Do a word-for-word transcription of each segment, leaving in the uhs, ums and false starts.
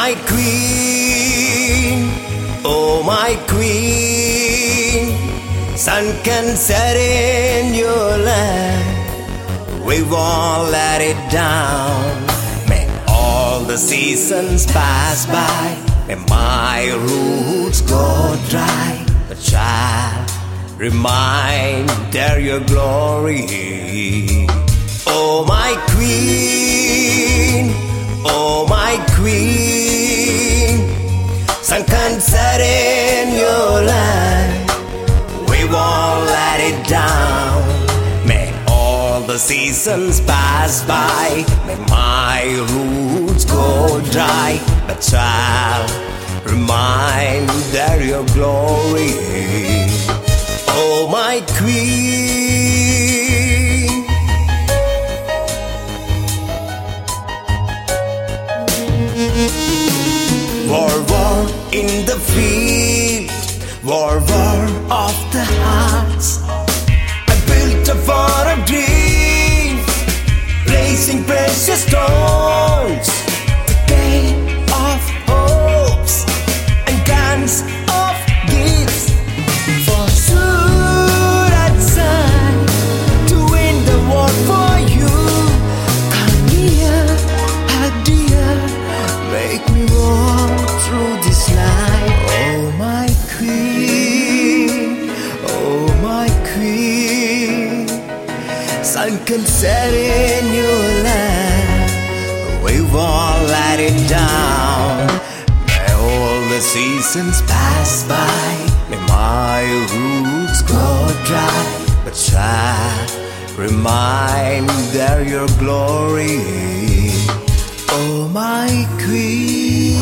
my queen, oh my queen, sun can set in your land, we won't let it down. May all the seasons pass by, may my roots go dry, but child, remind there your glory. Oh my queen, oh my queen, sun can set in your land, we won't let it down. May all the seasons pass by, may my roots go dry, but child, remind there your glory. Oh my queen. War, war in the field, war, war of the hearts. I built a fort of dreams, placing precious stones, the gate of hopes and guns of gifts. For should I decide to win the war for you, come near, ah dear, make me walk through this life. Oh my queen, oh my queen, sun can set in your land, we won't let it down. May all the seasons pass by, may my roots go dry, but child, remind there your glory. Oh my queen.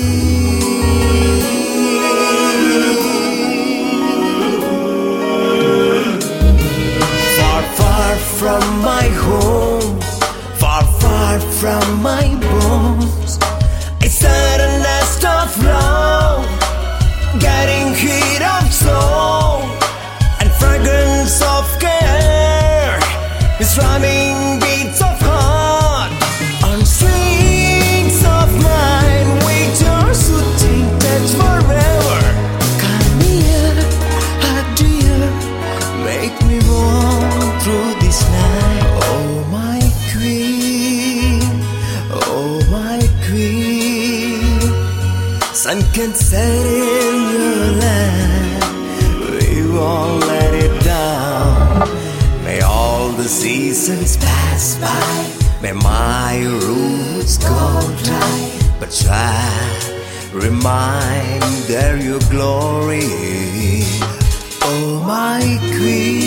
Far, far from my home, far, far from my bones, I set a nest of love, getting heat of soul and fragrance of care, with rhyming beats of heart on strings of mine, with your soothing touch forever. Come near, ah dear, make me walk through this night. Oh my queen, oh my queen, sun can set in your land, we won't let it down. May all the seasons pass by, may my roots go dry, but child, remind there your glory. Oh my queen.